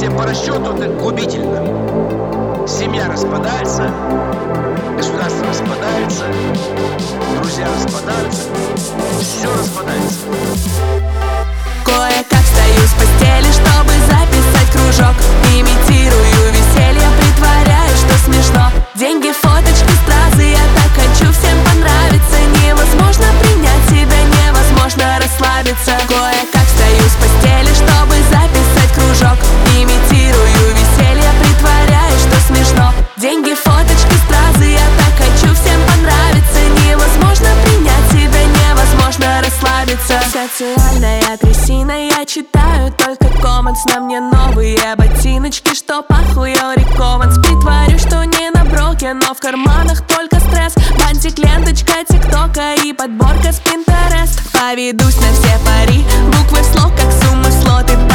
Поведение по расчету это губительно. Семья распадается, государство распадается, друзья распадаются, все распадается. Кое-как встаю с постели, чтобы записать кружок. Имитирую веселье, притворяюсь, что смешно. Деньги, фоточки, стразы, я так хочу всем понравиться. Невозможно принять себя, невозможно расслабиться. Кое-как встаю с постели, чтобы записать кружок. Имитирую веселье, притворяюсь, что смешно. Деньги, фоточки, стразы, я так хочу всем понравиться. Невозможно принять себя, невозможно расслабиться. Социальная трясина, я читаю только комментс. На мне новые ботиночки, что пахло Рикованс. Притворюсь, что не на броке, но в карманах только стресс. Бантик, ленточка, тиктока и подборка с Pinterest. Поведусь на все пари, буквы в слог, как суммы в слоты.